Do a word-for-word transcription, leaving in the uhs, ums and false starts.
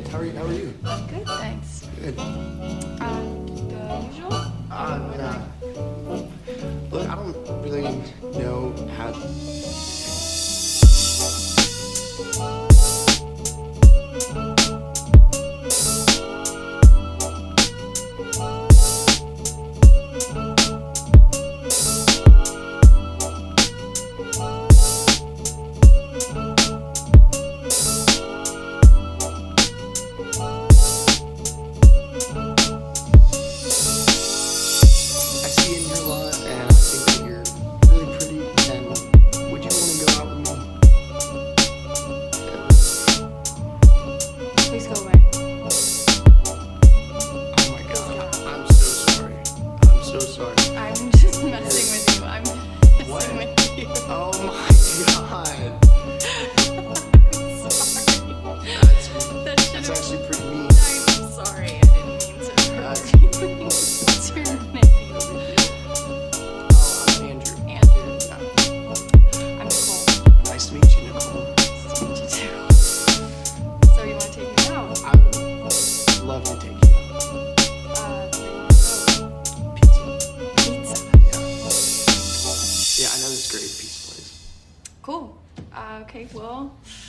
How are you? How are you? I'm good, thanks. Good. Uh, the usual? Uh, nah. Look, I don't really know how. I see you in here a lot, and I think that you're really pretty. And would you want to go out with me? Please go away. Oh my God! I'm so sorry. I'm so sorry. I'm just messing with you. I'm messing What? with you. Oh my God! I'm sorry. That's That should that's have... actually pretty mean. I'm sorry. I didn't mean to hurt you. What's your name? Oh, I'm Andrew. Andrew. Yeah. I'm Nicole. Nice to meet you, Nicole. Nice to meet you too. So you want to take me out? I would love to take you out. Uh, where do Pizza. you go? Pizza. Yeah. Yeah, I know this great pizza place. Cool. Uh, okay, well...